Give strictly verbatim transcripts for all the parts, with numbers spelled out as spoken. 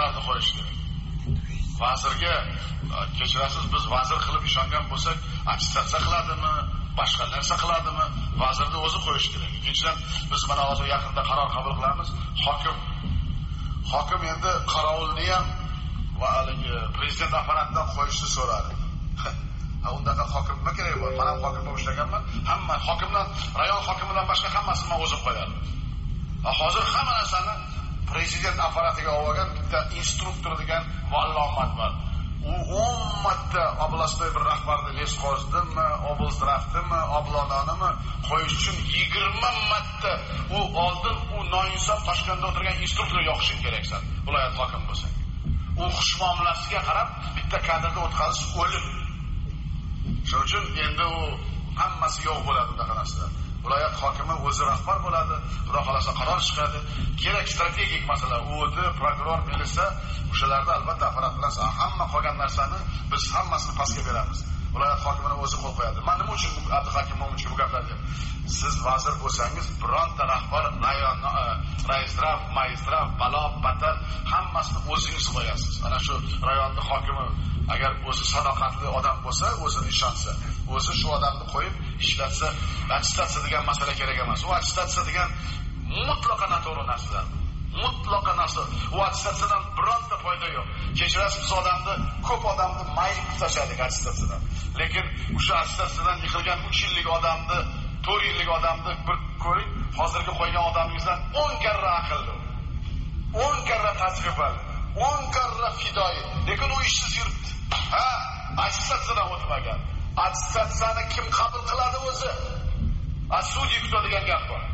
vazirlarni qo'yish kerak. Vazirga kechirasiz, biz vazir qilib ishongan bo'lsak, attestatsiya qiladimi, boshqa narsa qiladimi, vazirni o'zi qo'yish kerak. Ikkinchidan, biz mana hozir yaqinda qaror qabul qilamiz. Hokim hokim endi qarovulni ham va haligi prezident apparatidan qo'yishni so'radi. Ha, undaqa hokim nima kerak bor? Men ham hokim bo'lib ishlaganman. Hamma hokimdan, rayon hokimidan boshqa hammasini men o'zim qo'yadim. Hozir hamma narsani prezident apparatiga olgan bitta instruktor degan vallomat bor. U o'n marta oblastnoy bir rahbarni les qo'zdimi, oblzdravdimi, oblononimi qo'yish uchun yigirma marta u oldin u noinsof Toshkentda o'tirgan instruktorga yoqishi keraksan. Viloyat hokimi bo'lsa. U xushmuomalasiga qarab bitta kadrni o'tkazish o'lim. Shuning uchun endi u hammasi yo'q bo'ladi bunaqa narsalar. Viloyat hokimi o'zi rahbar bo'ladi, xudo xolasa qaror chiqadi. Kerak strategik masala, o'di, prokuror, militsiya, o'shalarda albatta apparat bilan hamma qolgan narsani biz hammasini pastga beramiz. Viloyat hokimining o'zi qo'l qo'yadi. Men nima uchun Abduhakim Mo'minovga bu gaplarni deyapman? Siz vazir bo'lsangiz, bironta rahbar, rayon, raisdrav, magistrav, balo, batar hammasini o'zingiz qo'yasiz. Ana shu rayonning hokimi agar o'zi sadoqatli odam bo'lsa, o'zini ishonsa, o'zi shu odamni qo'yib ishlatsa, attestatsiya degan masala kerak emas. U attestatsiya degan mutlaqo noto'g'ri narsalar. Mutlaqo narsa. U attestatsiyadan bironta foyda yo'q. Kechirasiz, biz odamni, ko'p odamni mayl tashladik attestatsiyadan. Lekin o'sha attestatsiyadan yiqilgan uch yillik odamni, to'rt yillik odamni bir ko'ring, hozirgi qo'ygan odamingizdan o'n karra aqlli. o'n karra tajribali, o'n karra fidoyi. Lekin u ishsiz yuribdi. Ha, attestatsiyadan o'tmagan. Attestatsiyani kim qabul qiladi o'zi? Sudya kutadigan gap bor.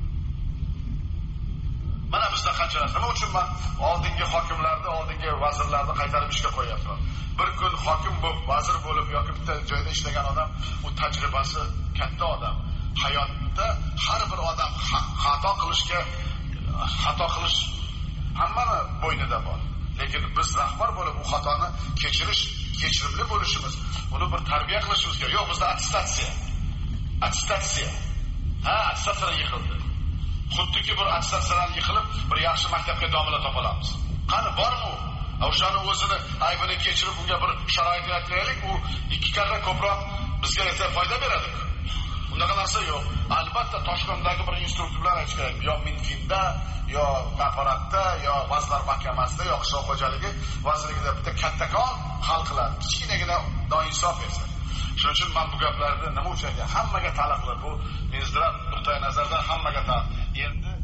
Mana bizda qancha narsa. Nima uchun men oldingi hokimlarni, oldingi vazirlarni qaytarib ishga qo'yapman. Bir kun hokim bo'lib, vazir bo'lib yoki bitta joyda ishlagan odam, u tajribasi katta odam. Hayotda har bir odam xato qilishga, xato qilish hammani bo'ynida bor. Lekin biz rahbar bo'lib u xatoni kechirish, kechirimli bo'lishimiz, uni bir tarbiya qilishimiz kerak. Yo'q, bizda attestatsiya. Attestatsiya. Ha, attestatsiyadan yiqildi. Xuddiki bir attestatsiyadan yiqilib, bir yaxshi maktabga domla topolamiz. Qani bormi u? O'shani o'zini aybini kechirib, unga bir sharoit yarataylik, u ikki karra ko'proq bizga esa foyda beradi. Unaqa narsa yo'q. Albatta Toshkentdagi bir instruktor bilan aytish kerak. Yo Minfinda, yo apparatda, yo vazirlar mahkamasida, yo qishloq xo'jaligi vazirligida bitta kattakon hal qiladi. Kichkinagina noinsof esa. Shuning uchun men bu gaplarni nima uchun hammaga talab qilib, bu Minzdrat nuqtai nazardan hammaga talab. Endi